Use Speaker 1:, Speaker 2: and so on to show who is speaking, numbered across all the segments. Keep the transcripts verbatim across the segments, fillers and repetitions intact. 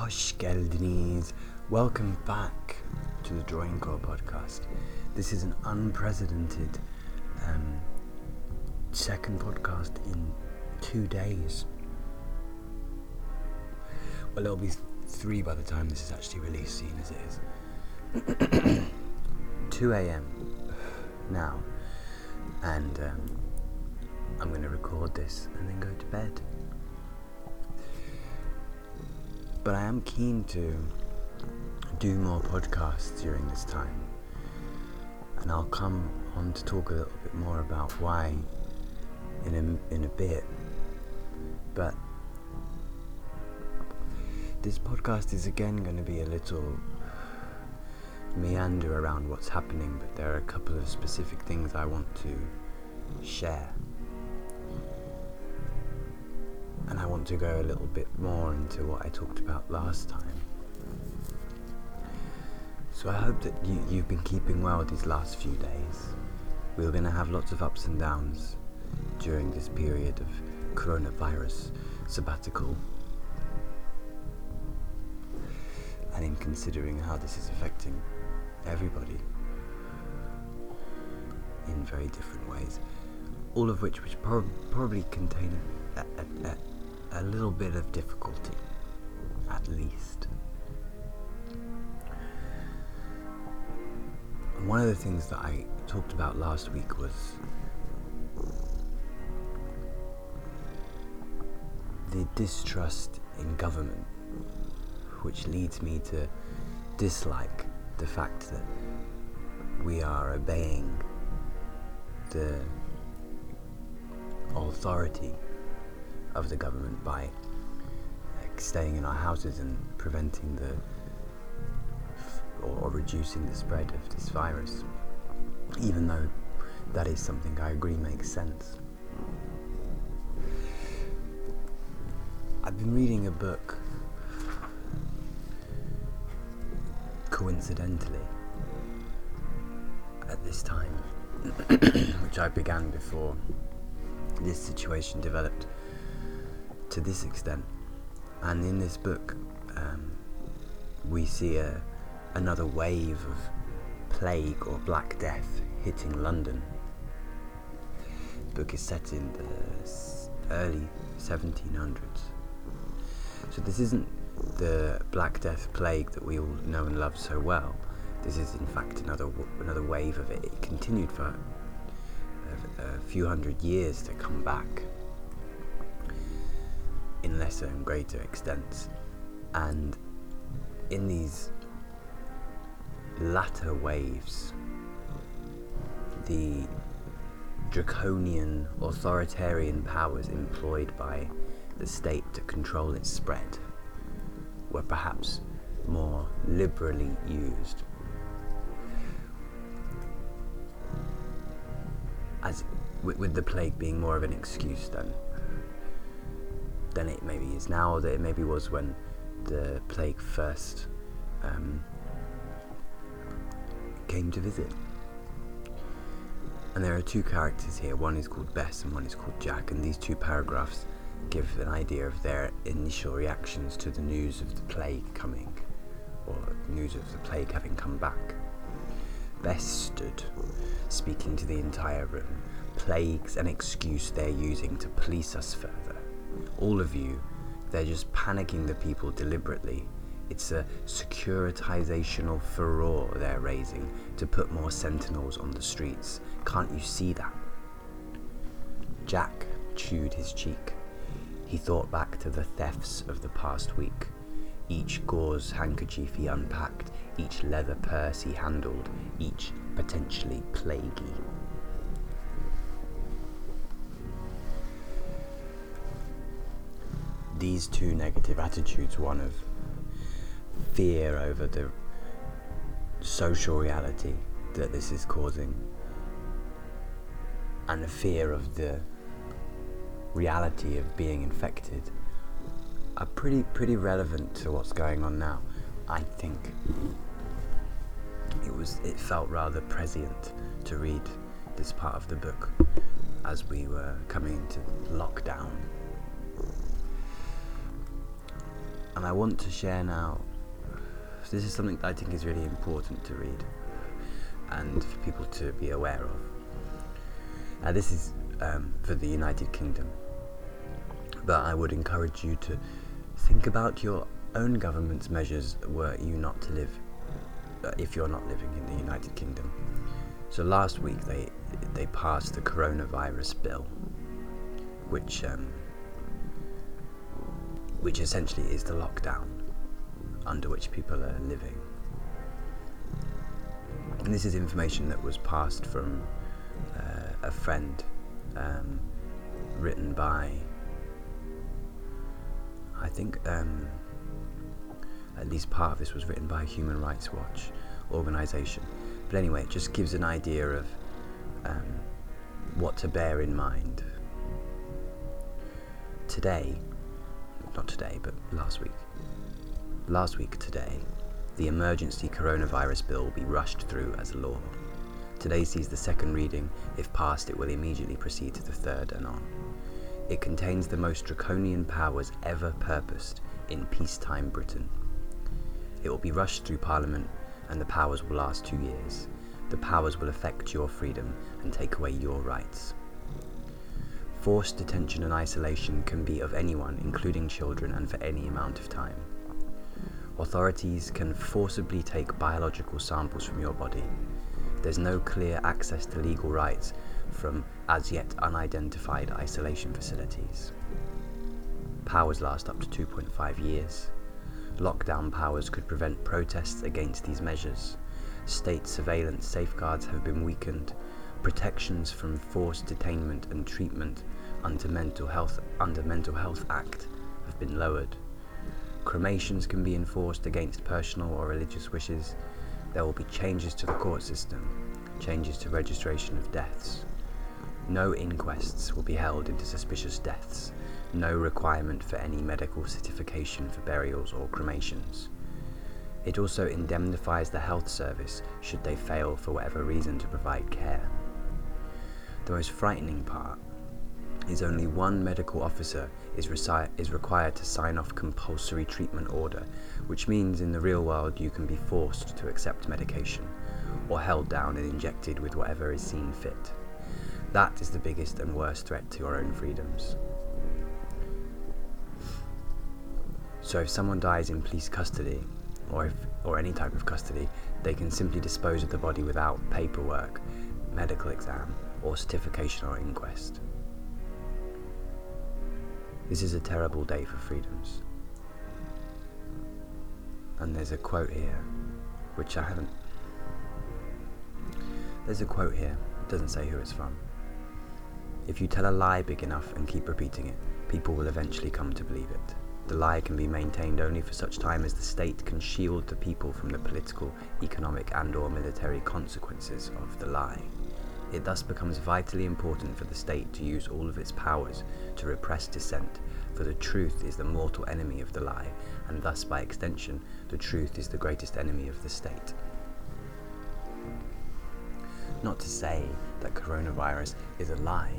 Speaker 1: Hoş geldiniz. Welcome back to the Drawing Core podcast. This is an unprecedented um, second podcast in two days. Well, it'll be three by the time this is actually released, seeing as it is. two a.m. now, and um, I'm going to record this and then go to bed. But I am keen to do more podcasts during this time, and I'll come on to talk a little bit more about why in a, in a bit. But this podcast is again going to be a little meander around what's happening, but there are a couple of specific things I want to share. And I want to go a little bit more into what I talked about last time. So I hope that you, you've been keeping well these last few days. We're going to have lots of ups and downs during this period of coronavirus sabbatical. And in considering how this is affecting everybody in very different ways, all of which which prob- probably contain a, a, a, a little bit of difficulty, at least. And one of the things that I talked about last week was the distrust in government, which leads me to dislike the fact that we are obeying the authority of the government by like, staying in our houses and preventing the or, or reducing the spread of this virus, even though that is something I agree makes sense. I've been reading a book, coincidentally, at this time, which I began before this situation developed to this extent. And in this book, um, we see a, another wave of plague or Black Death hitting London. The book is set in the s- early seventeen hundreds. So this isn't the Black Death plague that we all know and love so well. This is in fact another w- another wave of it. It continued for a, a few hundred years to come back in lesser and greater extents. And in these latter waves, the draconian authoritarian powers employed by the state to control its spread were perhaps more liberally used, as with, with the plague being more of an excuse then than it maybe is now, or that it maybe was when the plague first um, came to visit. And there are two characters here, one is called Bess and one is called Jack, and these two paragraphs give an idea of their initial reactions to the news of the plague coming, or news of the plague having come back. Bess stood, speaking to the entire room. Plague's an excuse they're using to police us further. All of you, they're just panicking the people deliberately. It's a securitizational furore they're raising to put more sentinels on the streets. Can't you see that? Jack chewed his cheek. He thought back to the thefts of the past week. Each gauze handkerchief he unpacked, each leather purse he handled, each potentially plaguey. These two negative attitudes, one of fear over the social reality that this is causing, and the fear of the reality of being infected, are pretty pretty relevant to what's going on now. I think it was it felt rather prescient to read this part of the book as we were coming into lockdown. And I want to share now, this is something that I think is really important to read and for people to be aware of. Now this is um, for the United Kingdom, but I would encourage you to think about your own government's measures were you not to live, uh, if you're not living in the United Kingdom. So last week they they passed the coronavirus bill, which um, which essentially is the lockdown under which people are living. And this is information that was passed from uh, a friend, um, written by, I think, um, at least part of this was written by a Human Rights Watch organisation. But anyway, it just gives an idea of um, what to bear in mind. Today, not today, but last week, last week today, the emergency coronavirus bill will be rushed through as a law. Today sees the second reading. If passed, it will immediately proceed to the third and on. It contains the most draconian powers ever purposed in peacetime Britain. It will be rushed through Parliament, and the powers will last two years. The powers will affect your freedom and take away your rights. Forced detention and isolation can be of anyone, including children, and for any amount of time. Authorities can forcibly take biological samples from your body. There's no clear access to legal rights from as yet unidentified isolation facilities. Powers last up to two point five years. Lockdown powers could prevent protests against these measures. State surveillance safeguards have been weakened. Protections from forced detainment and treatment under Mental Health under Mental Health Act have been lowered. Cremations can be enforced against personal or religious wishes. There will be changes to the court system, changes to registration of deaths. No inquests will be held into suspicious deaths. No requirement for any medical certification for burials or cremations. It also indemnifies the health service should they fail for whatever reason to provide care. The most frightening part is only one medical officer is, reci- is required to sign off compulsory treatment order, which means in the real world you can be forced to accept medication, or held down and injected with whatever is seen fit. That is the biggest and worst threat to your own freedoms. So if someone dies in police custody, or if, or any type of custody, they can simply dispose of the body without paperwork, medical exam, or certification or inquest. This is a terrible day for freedoms. And there's a quote here, which I haven't... There's a quote here, it doesn't say who it's from. If you tell a lie big enough and keep repeating it, people will eventually come to believe it. The lie can be maintained only for such time as the state can shield the people from the political, economic and or military consequences of the lie. It thus becomes vitally important for the state to use all of its powers to repress dissent, for the truth is the mortal enemy of the lie, and thus by extension, the truth is the greatest enemy of the state. Not to say that coronavirus is a lie,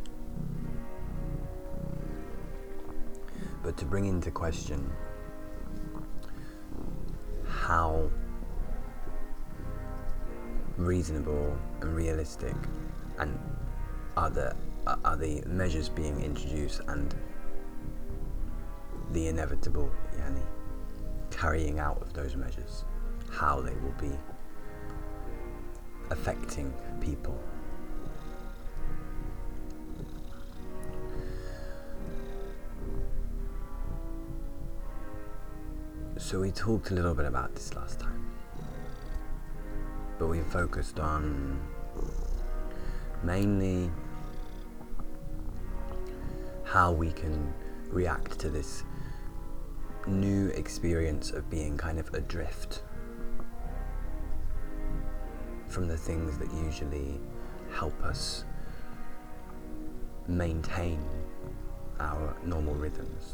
Speaker 1: but to bring into question how reasonable and realistic and are the are the measures being introduced and the inevitable yani, carrying out of those measures, how they will be affecting people. So we talked a little bit about this last time, but we focused on mainly how we can react to this new experience of being kind of adrift from the things that usually help us maintain our normal rhythms.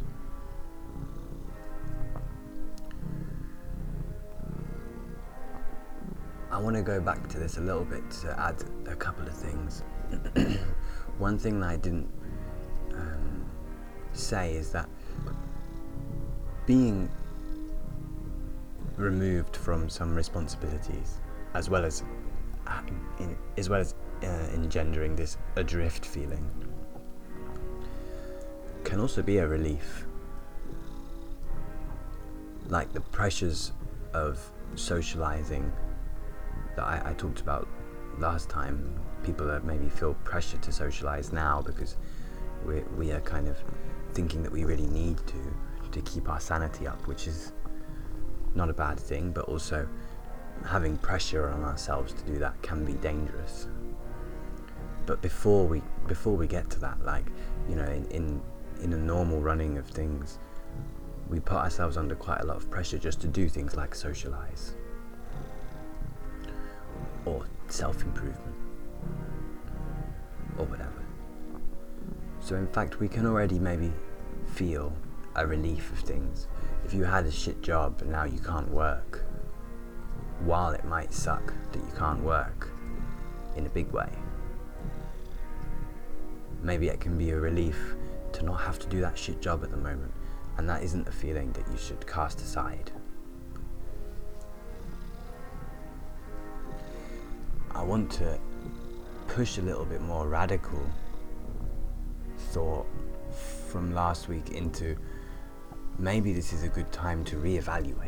Speaker 1: I want to go back to this a little bit to add a couple of things. One thing that I didn't um, say is that being removed from some responsibilities, as well as uh, in, as well as uh, engendering this adrift feeling, can also be a relief. Like the pressures of socializing that I, I talked about last time. People that maybe feel pressure to socialize now because we we are kind of thinking that we really need to to keep our sanity up, which is not a bad thing, but also having pressure on ourselves to do that can be dangerous. But before we before we get to that, like, you know, in in, in a normal running of things, we put ourselves under quite a lot of pressure just to do things like socialize or self-improvement or whatever. So in fact, we can already maybe feel a relief of things. If you had a shit job and now you can't work, while it might suck that you can't work in a big way, maybe it can be a relief to not have to do that shit job at the moment, and that isn't a feeling that you should cast aside. I want to push a little bit more radical thought from last week into maybe this is a good time to reevaluate.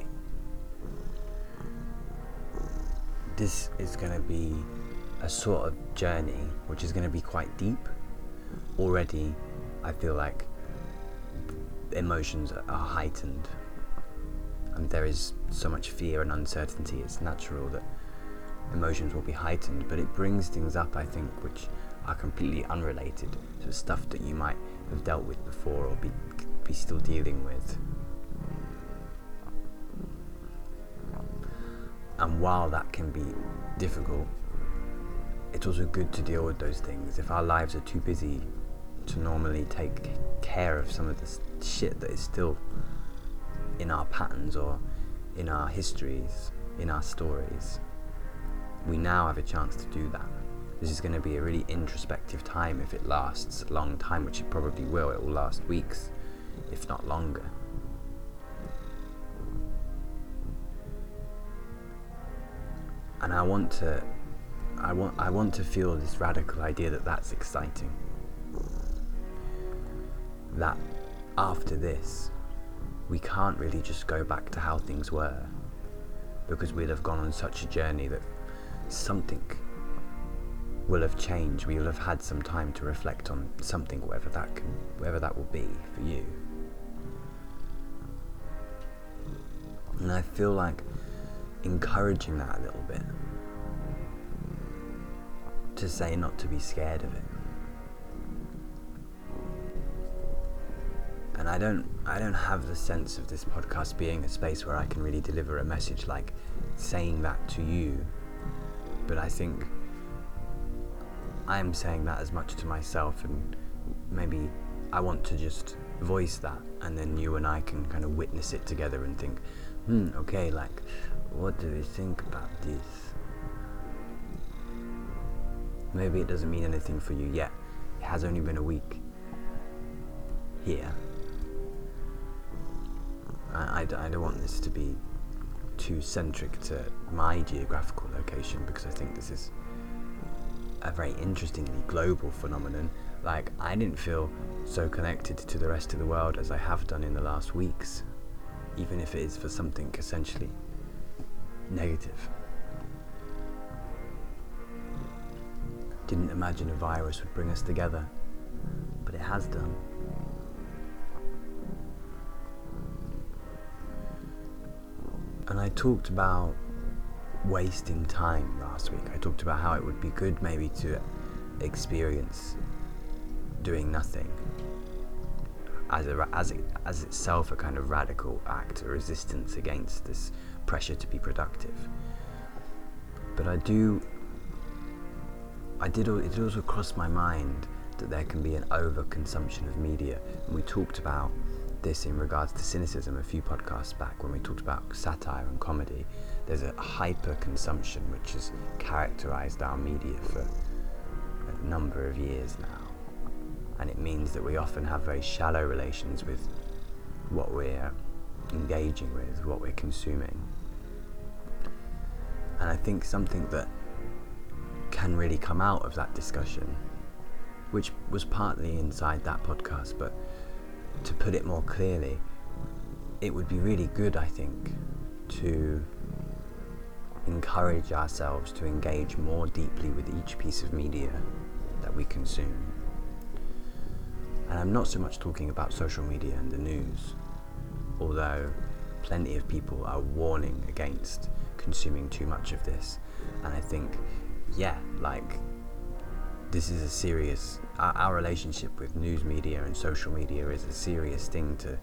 Speaker 1: This is going to be a sort of journey which is going to be quite deep. Already I feel like emotions are heightened, and there is so much fear and uncertainty. It's natural that emotions will be heightened, but it brings things up, I think, which are completely unrelated to stuff that you might have dealt with before or be be still dealing with. And while that can be difficult, it's also good to deal with those things. If our lives are too busy to normally take care of some of the shit that is still in our patterns or in our histories, in our stories, we now have a chance to do that. This is going to be a really introspective time if it lasts a long time, which it probably will. It will last weeks, if not longer. And I want to, I want, I want to feel this radical idea that that's exciting. That after this, we can't really just go back to how things were, because we'll have gone on such a journey that something will have changed. We will have had some time to reflect on something, whatever that can, whatever that will be for you. And I feel like encouraging that a little bit, to say not to be scared of it. And I don't I don't have the sense of this podcast being a space where I can really deliver a message like saying that to you. But I think I'm saying that as much to myself, and maybe I want to just voice that, and then you and I can kind of witness it together and think, hmm, okay, like, what do we think about this? Maybe it doesn't mean anything for you yet. It has only been a week here. I, I, I don't want this to be too centric to my geographical location, because I think this is a very interestingly global phenomenon. Like, I didn't feel so connected to the rest of the world as I have done in the last weeks, even if it is for something essentially negative. Didn't imagine a virus would bring us together, but it has done. And I talked about wasting time last week. I talked about how it would be good maybe to experience doing nothing as a, as it, as itself a kind of radical act, a resistance against this pressure to be productive. But I do, I did, it did also cross my mind that there can be an overconsumption of media, and we talked about this in regards to cynicism a few podcasts back when we talked about satire and comedy. There's a hyper consumption which has characterized our media for a number of years now, and it means that we often have very shallow relations with what we're engaging with, what we're consuming. And I think something that can really come out of that discussion, which was partly inside that podcast, but to put it more clearly, it would be really good, I think, to encourage ourselves to engage more deeply with each piece of media that we consume. And I'm not so much talking about social media and the news, although plenty of people are warning against consuming too much of this. And I think, yeah, like, this is a serious, our, our relationship with news media and social media is a serious thing to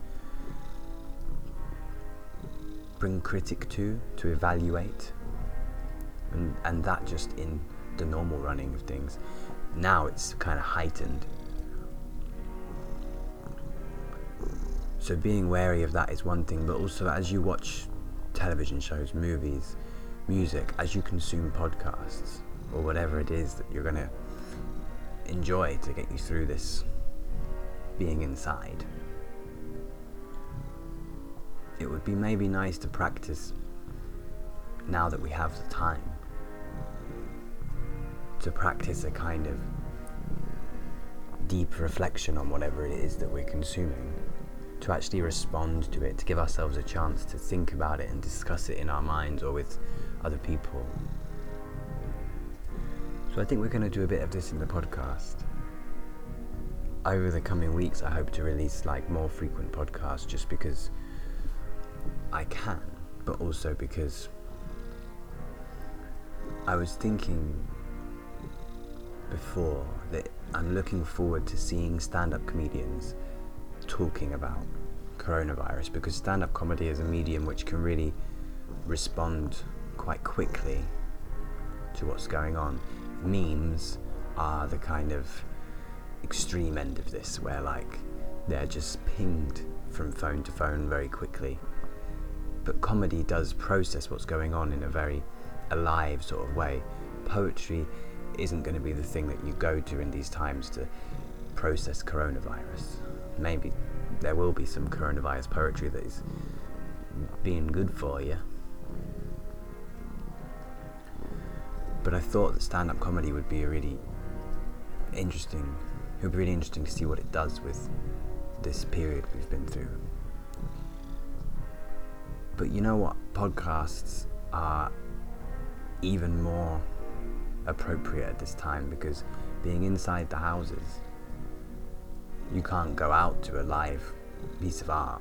Speaker 1: bring critic to, to evaluate, and, and that just in the normal running of things. Now it's kind of heightened. So being wary of that is one thing, but also as you watch television shows, movies, music, as you consume podcasts, or whatever it is that you're going to enjoy to get you through this being inside, it would be maybe nice to practice, now that we have the time, to practice a kind of deep reflection on whatever it is that we're consuming, to actually respond to it, to give ourselves a chance to think about it and discuss it in our minds or with other people. So I think we're going to do a bit of this in the podcast. Over the coming weeks, I hope to release like more frequent podcasts, just because I can, but also because I was thinking before that I'm looking forward to seeing stand-up comedians talking about coronavirus, because stand-up comedy is a medium which can really respond quite quickly to what's going on. Memes are the kind of extreme end of this, where like they're just pinged from phone to phone very quickly. But comedy does process what's going on in a very alive sort of way. Poetry isn't going to be the thing that you go to in these times to process coronavirus. Maybe there will be some coronavirus poetry that is being good for you. But I thought that stand-up comedy would be a really interesting, it would be really interesting to see what it does with this period we've been through. But you know what? Podcasts are even more appropriate at this time, because being inside the houses, you can't go out to a live piece of art.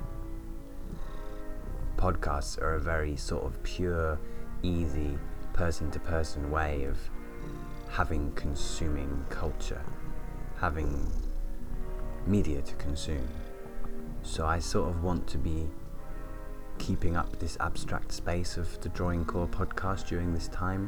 Speaker 1: Podcasts are a very sort of pure, easy, person-to-person way of having consuming culture, having media to consume. So I sort of want to be keeping up this abstract space of the Drawing Core podcast during this time.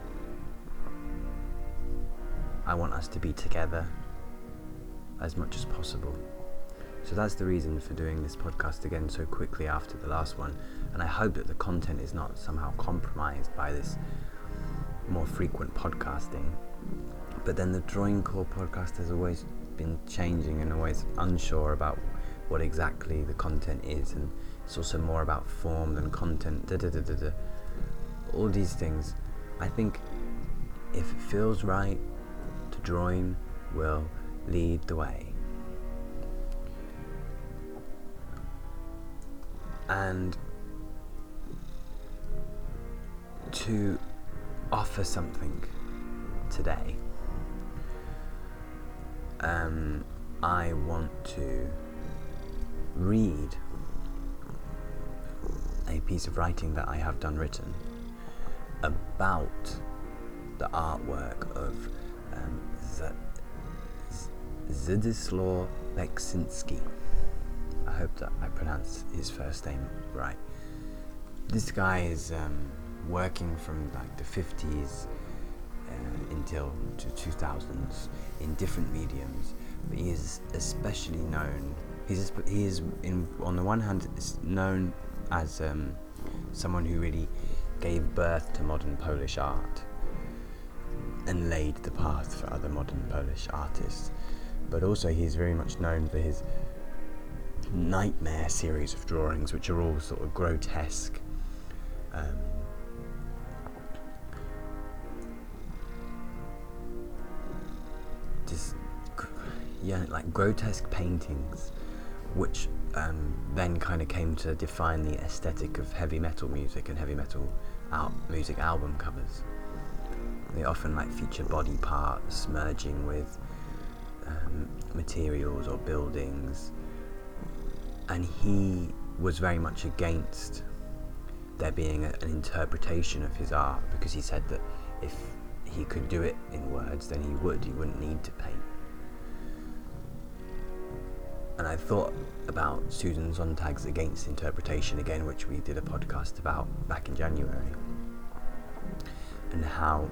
Speaker 1: I want us to be together as much as possible. So that's the reason for doing this podcast again so quickly after the last one, and I hope that the content is not somehow compromised by this more frequent podcasting. But then the Drawing Core podcast has always been changing and always unsure about what exactly the content is, and it's also more about form than content, da da da da da. All these things. I think if it feels right to drawing, will lead the way. And to offer something today, um, I want to read a piece of writing that I have done written about the artwork of um, Z- Z- Zdzislaw Beksinski. I hope that I pronounced his first name right. This guy is um, working from like the fifties uh, until to two thousands in different mediums, but he is especially known. He's he is in on the one hand is known as um, someone who really gave birth to modern Polish art and laid the path for other modern Polish artists. But also he is very much known for his nightmare series of drawings, which are all sort of grotesque. Um, just, yeah, like grotesque paintings, which um, then kind of came to define the aesthetic of heavy metal music and heavy metal al- music album covers. They often like feature body parts merging with um, materials or buildings, and he was very much against there being a, an interpretation of his art, because he said that if he could do it in words, then he would, he wouldn't need to paint. And I thought about Susan Sontag's Against Interpretation again, which we did a podcast about back in January, and how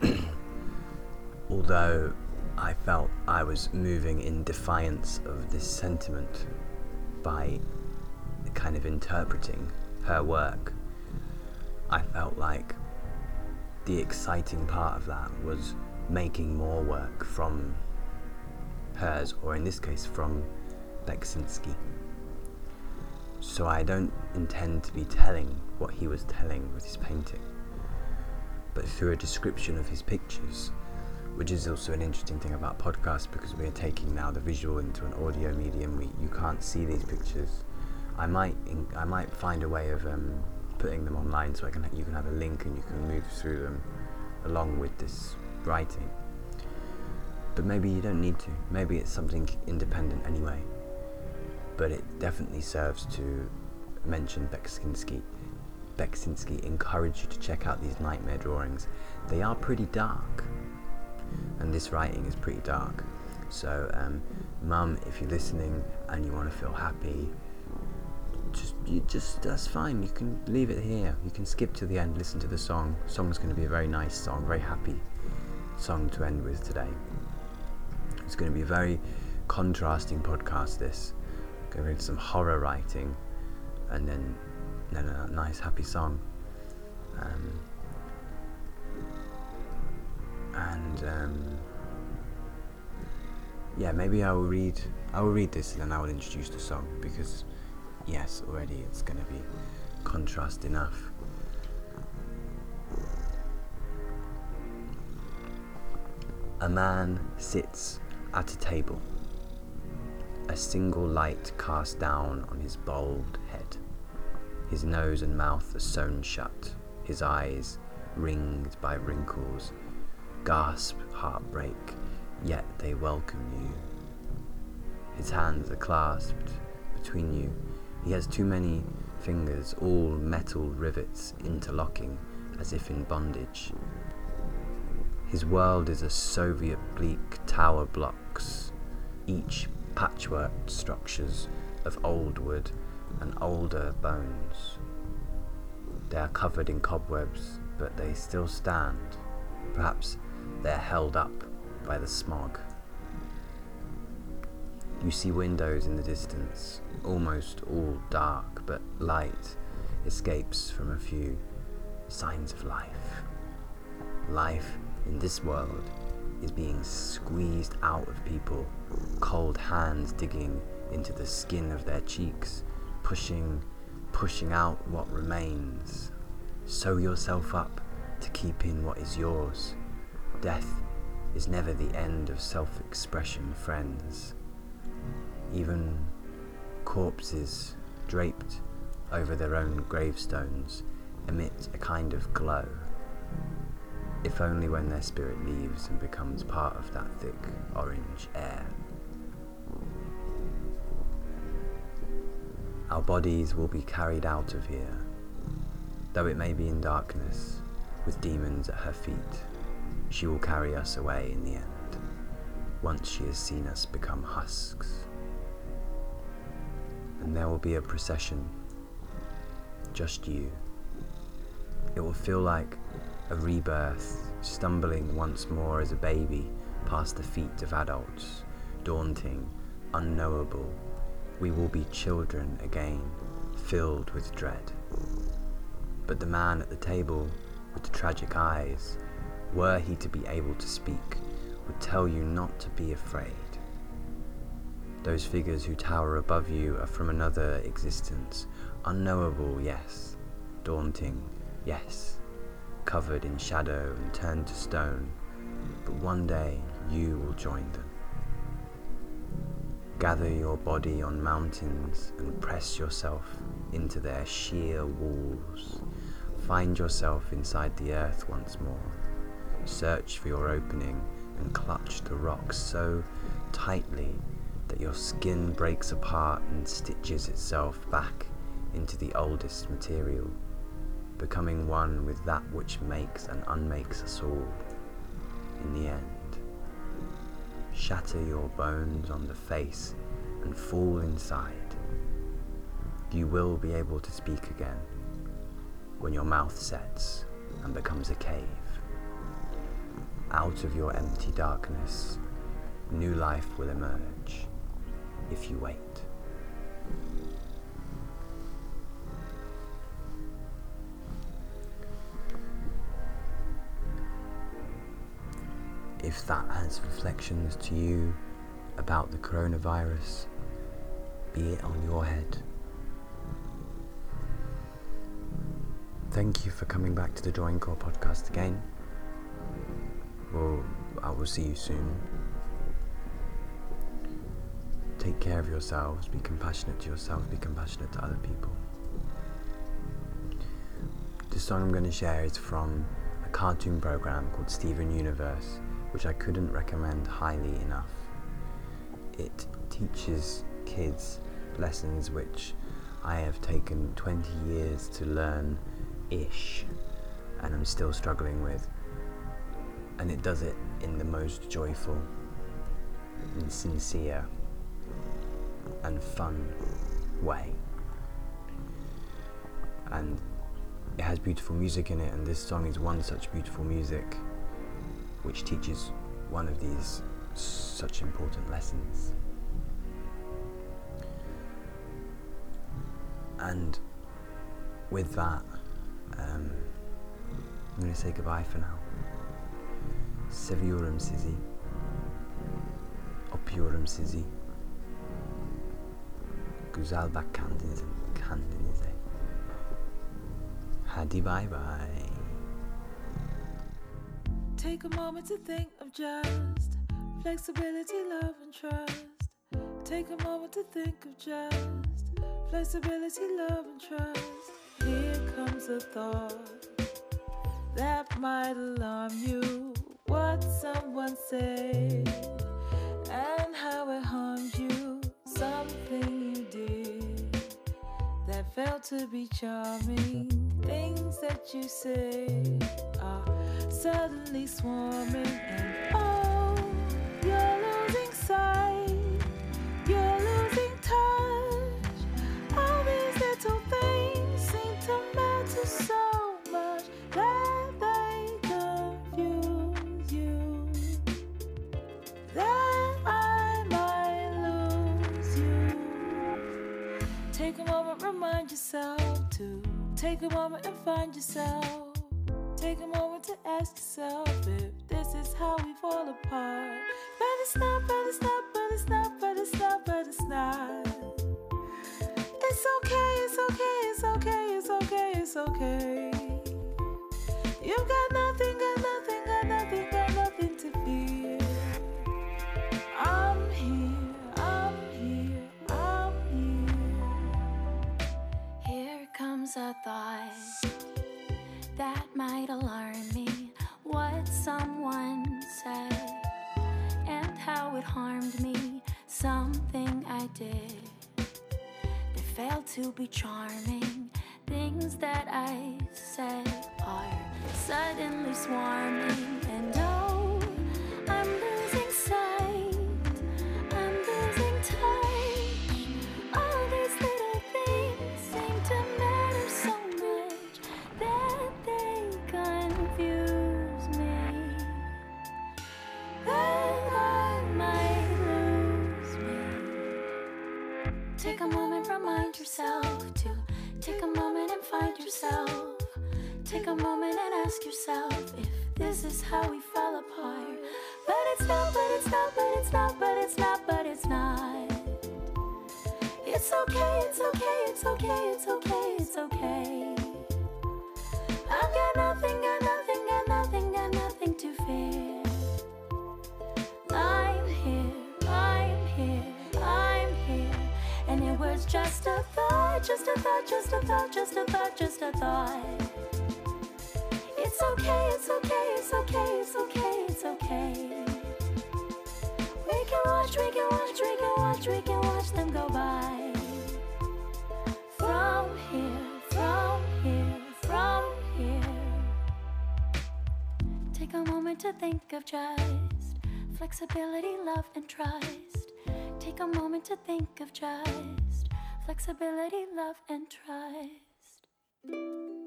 Speaker 1: although I felt I was moving in defiance of this sentiment by kind of interpreting her work, I felt like the exciting part of that was making more work from hers, or in this case from Beksinski. So I don't intend to be telling what he was telling with his painting, but through a description of his pictures, which is also an interesting thing about podcasts, because we are taking now the visual into an audio medium. We, you can't see these pictures. I might in, I might find a way of um, putting them online, so I can you can have a link and you can move through them along with this writing. But maybe you don't need to. Maybe it's something independent anyway. But it definitely serves to mention Beksinski. Beksinski encouraged you to check out these nightmare drawings. They are pretty dark, and this writing is pretty dark. So, um, Mum, if you're listening and you want to feel happy, just, you just that's fine. You can leave it here. You can skip to the end, listen to the song. The song's going to be a very nice song, very happy song to end with today. It's going to be a very contrasting podcast. This going into some horror writing, and then then a nice happy song. Um, and um, yeah, maybe I will read. I will read this and then I will introduce the song, because yes, already it's going to be contrast enough. A man sits at a table, a single light cast down on his bald head. His nose and mouth are sewn shut, his eyes ringed by wrinkles, gasp heartbreak, yet they welcome you. His hands are clasped between you. He has too many fingers, all metal rivets interlocking as if in bondage. His world is a Soviet bleak tower blocks, each patchwork structures of old wood and older bones. They are covered in cobwebs, but they still stand. Perhaps they are held up by the smog. You see windows in the distance, almost all dark, but light escapes from a few signs of life. Life in this world is being squeezed out of people, cold hands digging into the skin of their cheeks, pushing, pushing out what remains. Sew yourself up to keep in what is yours. Death is never the end of self-expression, friends. Even corpses draped over their own gravestones emit a kind of glow, if only when their spirit leaves and becomes part of that thick orange air. Our bodies will be carried out of here, though it may be in darkness, with demons at her feet. She will carry us away in the end, once she has seen us become husks. And there will be a procession, just you. It will feel like a rebirth, stumbling once more as a baby past the feet of adults, daunting, unknowable. We will be children again, filled with dread. But the man at the table with the tragic eyes, were he to be able to speak, would tell you not to be afraid. Those figures who tower above you are from another existence, unknowable, yes, daunting, yes, covered in shadow and turned to stone, but one day you will join them. Gather your body on mountains and press yourself into their sheer walls. Find yourself inside the earth once more. Search for your opening and clutch the rocks so tightly that your skin breaks apart and stitches itself back into the oldest material, becoming one with that which makes and unmakes us all in the end. Shatter your bones on the face and fall inside. You will be able to speak again when your mouth sets and becomes a cave. Out of your empty darkness, new life will emerge if you wait. If that adds reflections to you about the coronavirus, be it on your head. Thank you for coming back to the Drawing Core podcast again. Well, I will see you soon. Take care of yourselves, be compassionate to yourselves, be compassionate to other people. The song I'm going to share is from a cartoon program called Steven Universe, which I couldn't recommend highly enough. It teaches kids lessons which I have taken twenty years to learn-ish, and I'm still struggling with. And it does it in the most joyful and sincere and fun way. And it has beautiful music in it, and this song is one such beautiful music which teaches one of these such important lessons. And with that, um, I'm going to say goodbye for now. Seviyorum sizi, öpüyorum sizi. Güzel bak kendinize, kendinize. Hadi bye bye.
Speaker 2: Take a moment to think of just flexibility, love and trust. Take a moment to think of just flexibility, love and trust. Here comes a thought that might alarm you. What someone said and how it harmed you. Something you did that felt to be charming. Things that you said are suddenly swarming, and oh, you're losing sight, you're losing touch. All these little things seem to matter so much that they confuse you, that I might lose you. Take a moment, remind yourself to take a moment and find yourself. Take a moment to ask yourself if this is how we fall apart. But it's not, but it's not, but it's not, but it's not, but it's not. It's okay, it's okay, it's okay, it's okay, it's okay. You've got nothing, got nothing, got nothing, got nothing to fear. I'm here, I'm here, I'm here. Here comes a thought that might alarm me. What someone said and how it harmed me. Something I did that failed to be charming. Things that I said are suddenly swarming, and oh, I'm losing sight, I'm losing touch. All these little things seem to matter so much that they confuse me, that I might lose me. Take a moment, remind yourself to take a moment and find yourself. Take a moment and ask yourself if this is how we fall apart. But it's not, but it's not, but it's not, but it's not, but it's not. It's okay, it's okay, it's okay, it's okay, it's okay. I've got nothing, got nothing, got nothing, got nothing to fear. I'm here, I'm here, I'm here. And it was just a thought, just a thought, just a thought, just a thought, just a thought. It's okay, it's okay, it's okay, it's okay, it's okay. We can watch, we can watch, we can watch, we can watch them go by. From here, from here, from here. Take a moment to think of just flexibility, love, and trust. Take a moment to think of just flexibility, love, and trust.